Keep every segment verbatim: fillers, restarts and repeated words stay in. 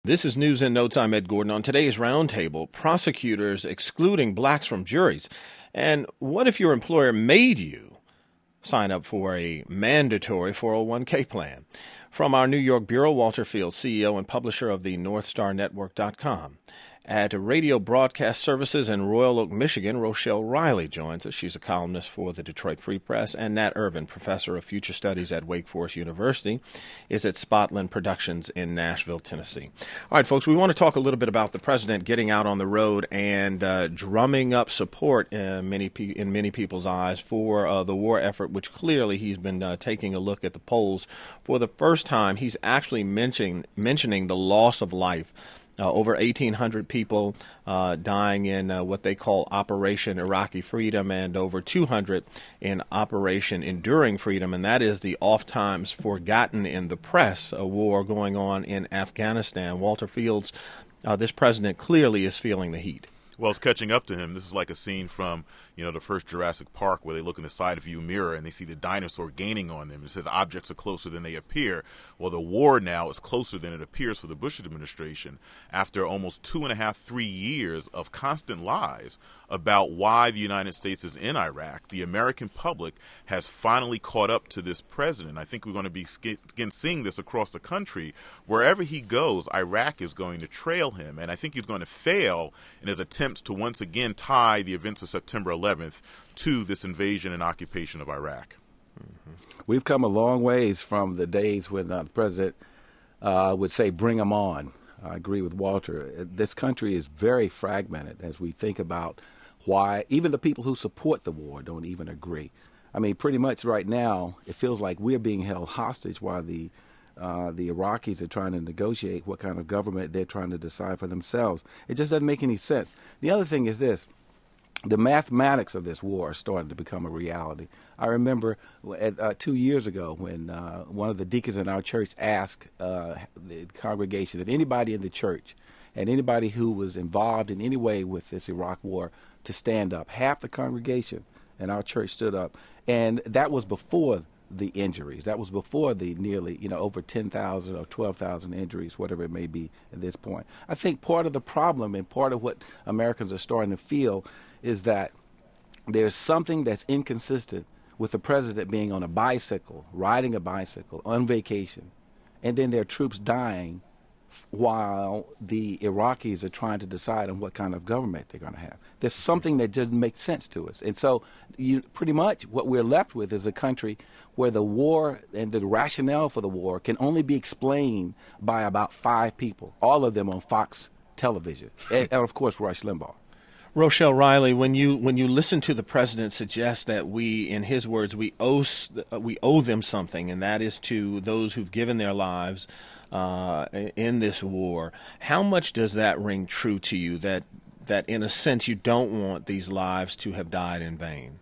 This is News in No Time. Ed Gordon. On today's roundtable, prosecutors excluding blacks from juries. And what if your employer made you sign up for a mandatory four oh one k plan? From our New York Bureau, Walter Fields, C E O and publisher of the North Star Network dot com. At Radio Broadcast Services in Royal Oak, Michigan, Rochelle Riley joins us. She's a columnist for the Detroit Free Press. And Nat Irvin, professor of future studies at Wake Forest University, is at Spotland Productions in Nashville, Tennessee. All right, folks, we want to talk a little bit about the president getting out on the road and uh, drumming up support in many, pe- in many people's eyes for uh, the war effort, which clearly he's been uh, taking a look at the polls. For the first time, he's actually mentioning, mentioning the loss of life. Uh, over eighteen hundred people uh, dying in uh, what they call Operation Iraqi Freedom, and over two hundred in Operation Enduring Freedom, and that is the oft-times forgotten in the press a war going on in Afghanistan. Walter Fields, uh, this president clearly is feeling the heat. Well, it's catching up to him. This is like a scene from, you know, the first Jurassic Park where they look in the side view mirror and they see the dinosaur gaining on them. It says objects are closer than they appear. Well, the war now is closer than it appears for the Bush administration after almost two and a half, three years of constant lies about why the United States is in Iraq. The American public has finally caught up to this president. I think we're going to be again seeing this across the country. Wherever he goes, Iraq is going to trail him, and I think he's going to fail in his attempts to once again tie the events of September eleventh to this invasion and occupation of Iraq. Mm-hmm. We've come a long ways from the days when uh, the president uh, would say, bring them on. I agree with Walter. This country is very fragmented as we think about why even the people who support the war don't even agree. I mean, pretty much right now, it feels like we're being held hostage while the Uh, the Iraqis are trying to negotiate what kind of government they're trying to decide for themselves. It just doesn't make any sense. The other thing is this. The mathematics of this war are starting to become a reality. I remember at, uh, two years ago when uh, one of the deacons in our church asked uh, the congregation if anybody in the church and anybody who was involved in any way with this Iraq war to stand up. Half the congregation in our church stood up, and that was before the injuries. That was before the nearly, you know, over ten thousand or twelve thousand injuries, whatever it may be at this point. I think part of the problem and part of what Americans are starting to feel is that there's something that's inconsistent with the president being on a bicycle, riding a bicycle, on vacation, and then there are troops dying while the Iraqis are trying to decide on what kind of government they're going to have. There's something that doesn't make sense to us. And so you, pretty much what we're left with is a country where the war and the rationale for the war can only be explained by about five people, all of them on Fox television, and, and of course Rush Limbaugh. Rochelle Riley, when you when you listen to the president suggest that we, in his words, we owe we owe them something, and that is to those who've given their lives uh, in this war, how much does that ring true to you? That that in a sense you don't want these lives to have died in vain.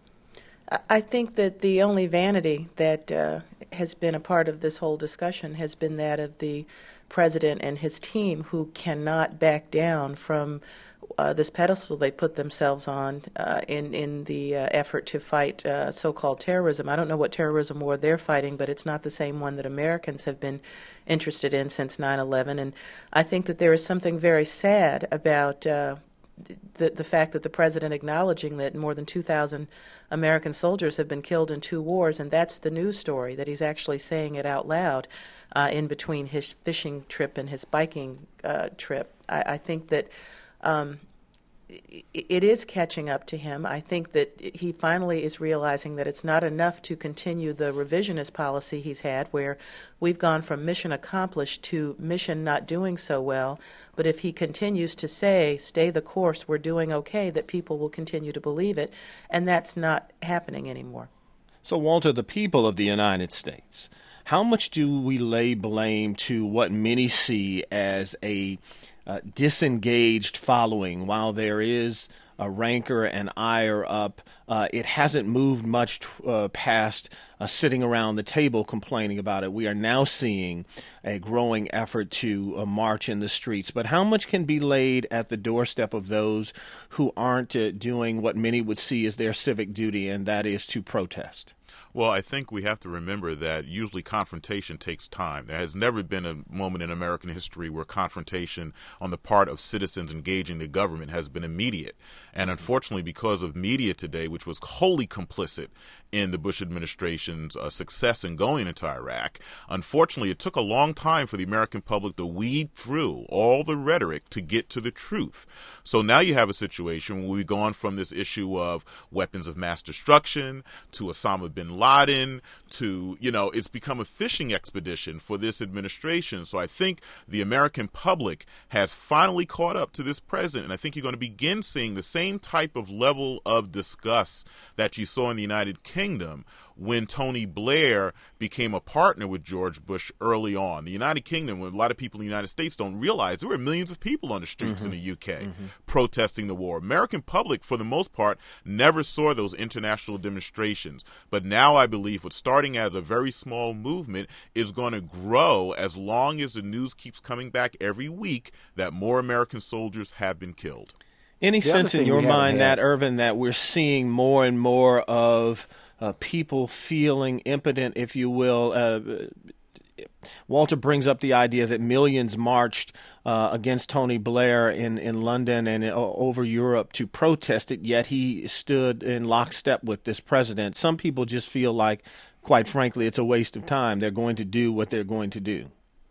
I think that the only vanity that uh, has been a part of this whole discussion has been that of the president and his team, who cannot back down from Uh, this pedestal they put themselves on uh, in in the uh, effort to fight uh, so-called terrorism. I don't know what terrorism war they're fighting, but it's not the same one that Americans have been interested in since nine eleven. And I think that there is something very sad about uh, the the fact that the president acknowledging that more than two thousand American soldiers have been killed in two wars, and that's the news story, that he's actually saying it out loud uh, in between his fishing trip and his biking uh, trip. I, I think that Um, it is catching up to him. I think that he finally is realizing that it's not enough to continue the revisionist policy he's had, where we've gone from mission accomplished to mission not doing so well. But if he continues to say, stay the course, we're doing okay, that people will continue to believe it, and that's not happening anymore. So, Walter, the people of the United States, how much do we lay blame to what many see as a Uh, disengaged following? While there is a rancor and ire up, uh, it hasn't moved much uh, past uh, sitting around the table complaining about it. We are now seeing a growing effort to uh, march in the streets. But how much can be laid at the doorstep of those who aren't uh, doing what many would see as their civic duty, and that is to protest? Well, I think we have to remember that usually confrontation takes time. There has never been a moment in American history where confrontation on the part of citizens engaging the government has been immediate. And unfortunately, because of media today, which was wholly complicit in the Bush administration's uh, success in going into Iraq, unfortunately, it took a long time for the American public to weed through all the rhetoric to get to the truth. So now you have a situation where we've gone from this issue of weapons of mass destruction to Osama bin Laden to, you know, it's become a fishing expedition for this administration. So I think the American public has finally caught up to this president, and I think you're going to begin seeing the same type of level of disgust that you saw in the United Kingdom when Tony Blair became a partner with George Bush early on. The United Kingdom, when a lot of people in the United States don't realize, there were millions of people on the streets mm-hmm. in the U K mm-hmm. protesting the war. American public, for the most part, never saw those international demonstrations. But now I believe what's starting as a very small movement is going to grow as long as the news keeps coming back every week that more American soldiers have been killed. Any The sense in your mind had... that, Irvin, that we're seeing more and more of uh, people feeling impotent, if you will? Uh, Walter brings up the idea that millions marched uh, against Tony Blair in, in London and uh, over Europe to protest it, yet he stood in lockstep with this president. Some people just feel like, quite frankly, it's a waste of time. They're going to do what they're going to do.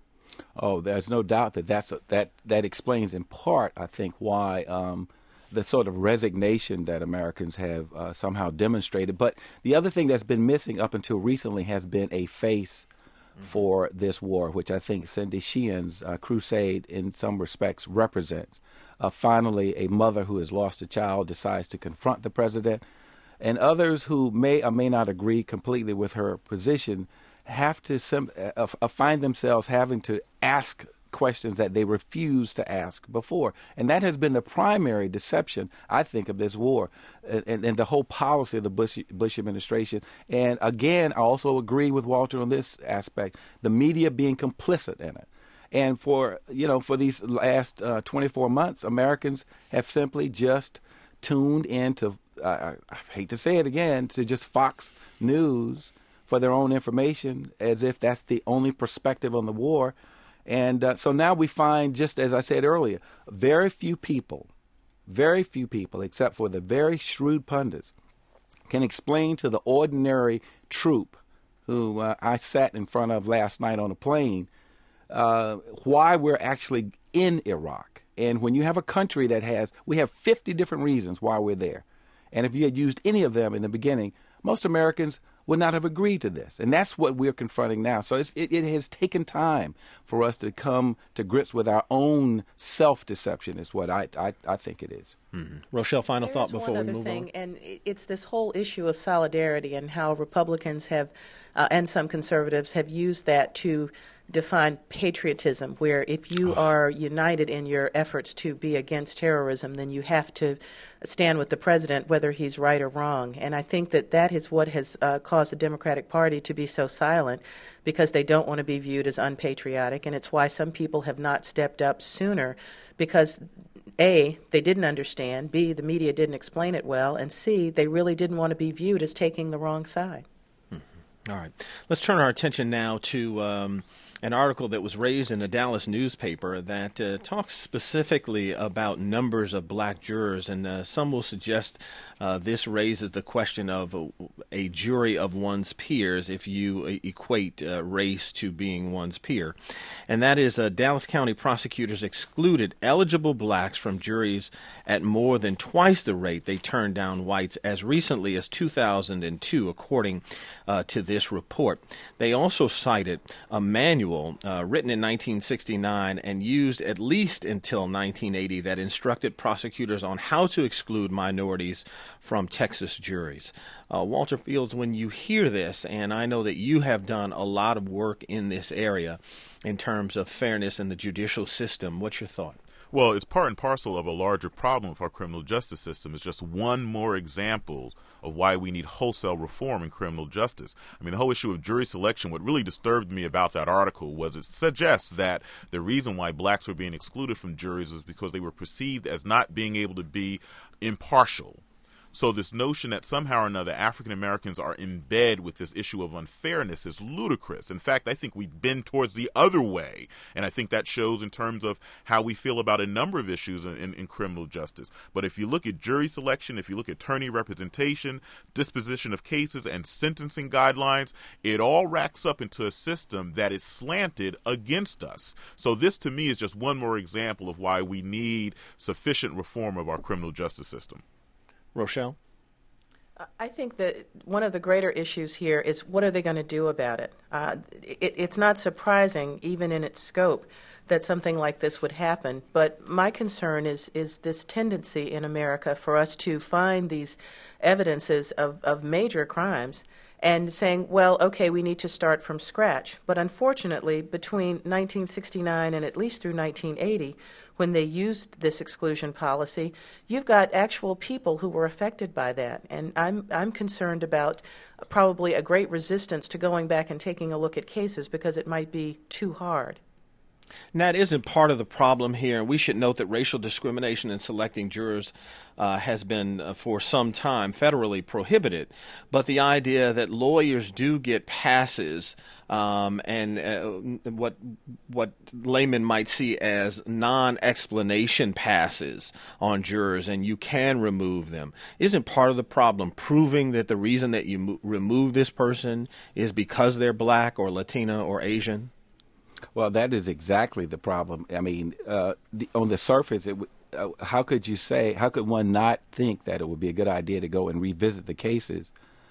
Oh, there's no doubt that that's a, that that explains in part, I think, why um, the sort of resignation that Americans have uh, somehow demonstrated. But the other thing that's been missing up until recently has been a face mm-hmm. for this war, which I think Cindy Sheehan's uh, crusade in some respects represents. Uh, finally, a mother who has lost a child decides to confront the president, and others who may or may not agree completely with her position have to sim- uh, uh, find themselves having to ask questions that they refused to ask before. And that has been the primary deception, I think, of this war and, and, and the whole policy of the Bush, Bush administration. And again, I also agree with Walter on this aspect, the media being complicit in it. And for, you know, for these last uh, twenty-four months, Americans have simply just tuned into, uh, I hate to say it again, to just Fox News for their own information, as if that's the only perspective on the war. And uh, so now we find, just as I said earlier, very few people, very few people, except for the very shrewd pundits, can explain to the ordinary troop who uh, I sat in front of last night on a plane uh, why we're actually in Iraq. And when you have a country that has, we have fifty different reasons why we're there. And if you had used any of them in the beginning, most Americans would not have agreed to this. And that's what we're confronting now. So it's, it, it has taken time for us to come to grips with our own self-deception is what I I, I think it is. Mm-hmm. Rochelle, final there thought before we move thing, on. And it's this whole issue of solidarity and how Republicans have, uh, and some conservatives have used that to define patriotism, where if you are united in your efforts to be against terrorism, then you have to stand with the president, whether he's right or wrong. And I think that that is what has uh, caused the Democratic Party to be so silent, because they don't want to be viewed as unpatriotic. And it's why some people have not stepped up sooner, because A, they didn't understand, B, the media didn't explain it well, and C, they really didn't want to be viewed as taking the wrong side. Mm-hmm. All right. Let's turn our attention now to um, an article that was raised in the Dallas newspaper that uh, talks specifically about numbers of black jurors, and uh, some will suggest uh, this raises the question of a, a jury of one's peers if you uh, equate uh, race to being one's peer. And that is uh, Dallas County prosecutors excluded eligible blacks from juries at more than twice the rate they turned down whites as recently as two thousand two, according uh, to this report. They also cited a manual Uh, written in nineteen sixty-nine and used at least until nineteen eighty that instructed prosecutors on how to exclude minorities from Texas juries. Uh, Walter Fields, when you hear this, and I know that you have done a lot of work in this area in terms of fairness in the judicial system, what's your thought? Well, it's part and parcel of a larger problem with our criminal justice system. It's just one more example of why we need wholesale reform in criminal justice. I mean, the whole issue of jury selection, what really disturbed me about that article was it suggests that the reason why blacks were being excluded from juries was because they were perceived as not being able to be impartial. So this notion that somehow or another African Americans are in bed with this issue of unfairness is ludicrous. In fact, I think we've been towards the other way, and I think that shows in terms of how we feel about a number of issues in, in, in criminal justice. But if you look at jury selection, if you look at attorney representation, disposition of cases, and sentencing guidelines, it all racks up into a system that is slanted against us. So this, to me, is just one more example of why we need sufficient reform of our criminal justice system. Rochelle? I think that one of the greater issues here is what are they going to do about it? Uh, it? It's not surprising, even in its scope, that something like this would happen. But my concern is is this tendency in America for us to find these evidences of, of major crimes and saying, well, okay, we need to start from scratch. But unfortunately, between nineteen sixty-nine and at least through nineteen eighty, when they used this exclusion policy, you've got actual people who were affected by that. And I'm I'm concerned about probably a great resistance to going back and taking a look at cases because it might be too hard. That isn't part of the problem here. And we should note that racial discrimination in selecting jurors uh, has been uh, for some time federally prohibited. But the idea that lawyers do get passes um, and uh, what what laymen might see as non-explanation passes on jurors, and you can remove them, isn't part of the problem. Proving that the reason that you mo- remove this person is because they're black or Latina or Asian. Well, that is exactly the problem. I mean, uh, the, on the surface, it, uh, how could you say, how could one not think that it would be a good idea to go and revisit the cases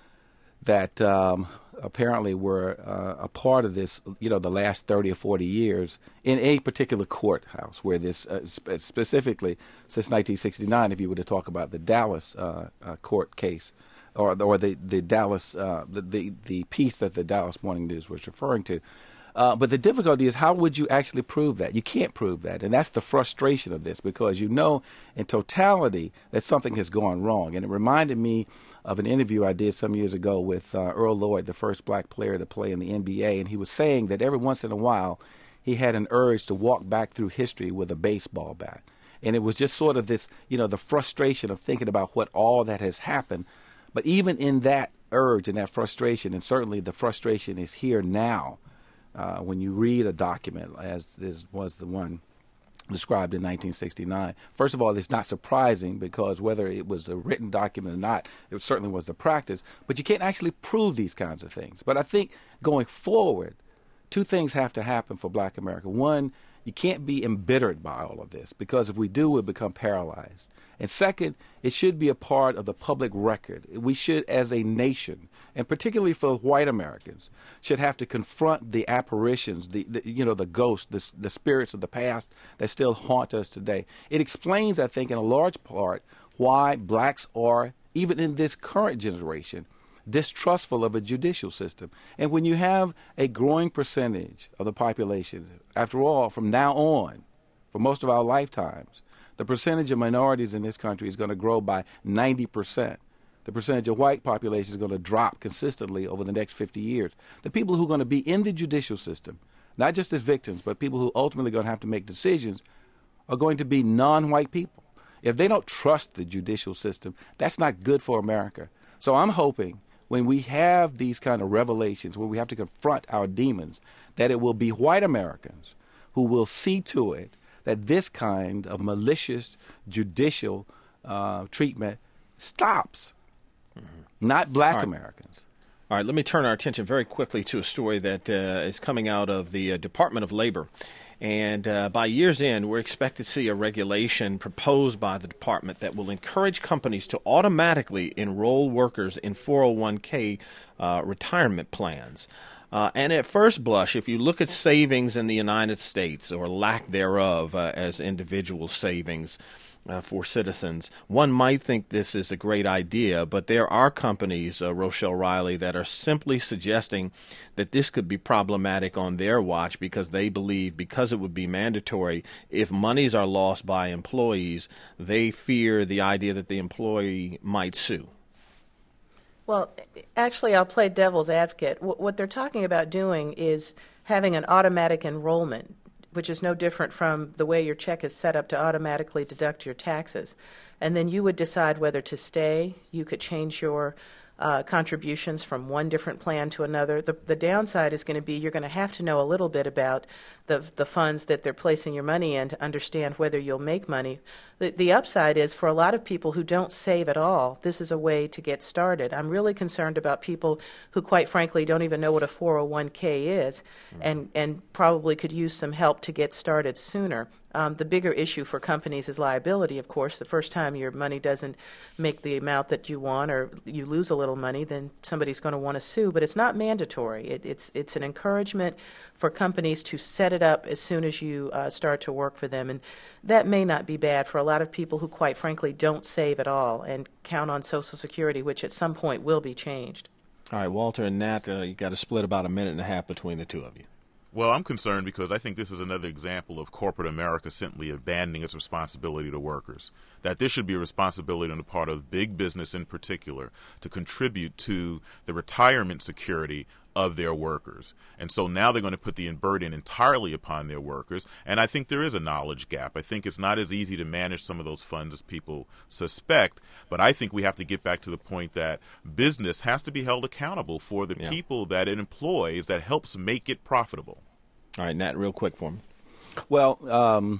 that um, apparently were uh, a part of this, you know, the last thirty or forty years in a particular courthouse where this, uh, sp- specifically since nineteen sixty-nine, if you were to talk about the Dallas uh, uh, court case, or, or the, the Dallas, uh, the, the, the piece that the Dallas Morning News was referring to. Uh, but the difficulty is, how would you actually prove that? You can't prove that. And that's the frustration of this, because you know in totality that something has gone wrong. And it reminded me of an interview I did some years ago with uh, Earl Lloyd, the first black player to play in the N B A. And he was saying that every once in a while he had an urge to walk back through history with a baseball bat. And it was just sort of this, you know, the frustration of thinking about what all that has happened. But even in that urge and that frustration, and certainly the frustration is here now, Uh, when you read a document, as this was the one described in nineteen sixty-nine, first of all, it's not surprising, because whether it was a written document or not, it certainly was the practice. But you can't actually prove these kinds of things. But I think going forward, two things have to happen for black America. One, you can't be embittered by all of this, because if we do, we'll become paralyzed. And second, it should be a part of the public record. We should, as a nation, and particularly for white Americans, should have to confront the apparitions, the, the you know, the ghosts, the, the spirits of the past that still haunt us today. It explains, I think, in a large part, why blacks are, even in this current generation, distrustful of a judicial system. And when you have a growing percentage of the population, after all, from now on, for most of our lifetimes, the percentage of minorities in this country is going to grow by ninety percent. The percentage of white population is going to drop consistently over the next fifty years. The people who are going to be in the judicial system, not just as victims, but people who ultimately are going to have to make decisions, are going to be non-white people. If they don't trust the judicial system, that's not good for America. So I'm hoping when we have these kind of revelations, when we have to confront our demons, that it will be white Americans who will see to it that this kind of malicious judicial uh, treatment stops, mm-hmm. not black All right. Americans. All right, let me turn our attention very quickly to a story that uh, is coming out of the uh, Department of Labor. And uh, by year's end, we're expected to see a regulation proposed by the department that will encourage companies to automatically enroll workers in four oh one k uh, retirement plans. Uh, and at first blush, if you look at savings in the United States, or lack thereof uh, as individual savings uh, for citizens, one might think this is a great idea, but there are companies, uh, Rochelle Riley, that are simply suggesting that this could be problematic on their watch, because they believe, because it would be mandatory, if monies are lost by employees, they fear the idea that the employee might sue. Well, actually, I'll play devil's advocate. What they're talking about doing is having an automatic enrollment which is no different from the way your check is set up to automatically deduct your taxes. And then you would decide whether to stay. You could change your uh, contributions from one different plan to another. The, the downside is going to be you're going to have to know a little bit about the the funds that they're placing your money in to understand whether you'll make money. The, the upside is for a lot of people who don't save at all, this is a way to get started. I'm really concerned about people who, quite frankly, don't even know what a four oh one k is, mm-hmm. and, and probably could use some help to get started sooner. Um, the bigger issue for companies is liability, of course. The first time your money doesn't make the amount that you want, or you lose a little money, then somebody's going to want to sue. But it's not mandatory. It, it's it's an encouragement for companies to set it up as soon as you uh, start to work for them. And that may not be bad for a lot of people who, quite frankly, don't save at all and count on Social Security, which at some point will be changed. All right, Walter and Nat, uh, you got to split about a minute and a half between the two of you. Well, I'm concerned because I think this is another example of corporate America simply abandoning its responsibility to workers. That this should be a responsibility on the part of big business in particular to contribute to the retirement security of their workers. And so now they're going to put the burden entirely upon their workers. And I think there is a knowledge gap. I think it's not as easy to manage some of those funds as people suspect. But I think we have to get back to the point that business has to be held accountable for the yeah. people that it employs that helps make it profitable. All right, Nat, real quick for me. Well, um,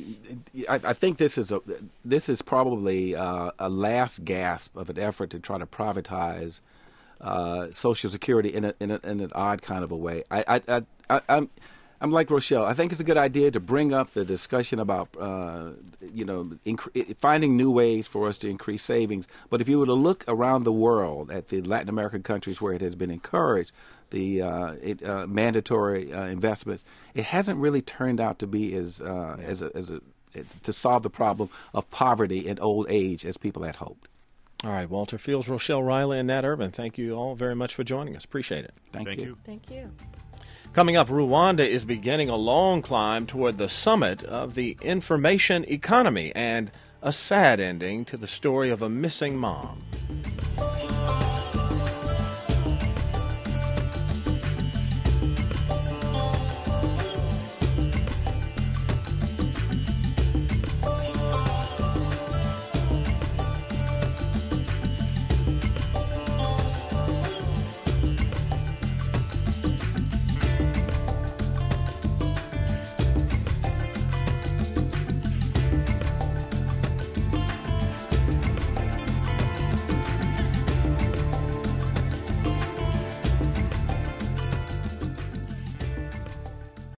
I, I think this is a this is probably uh, a last gasp of an effort to try to privatize Uh, Social Security in, a, in, a, in an odd kind of a way. I, I, I, I, I'm, I'm like Rochelle. I think it's a good idea to bring up the discussion about, uh, you know, inc- finding new ways for us to increase savings. But if you were to look around the world at the Latin American countries where it has been encouraged, the uh, it, uh, mandatory uh, investments, it hasn't really turned out to be as uh, yeah. as a, as a to solve the problem of poverty and old age as people had hoped. All right, Walter Fields, Rochelle Riley, and Nat Urban, thank you all very much for joining us. Appreciate it. Thank, thank you. you. Thank you. Coming up, Rwanda is beginning a long climb toward the summit of the information economy and a sad ending to the story of a missing mom.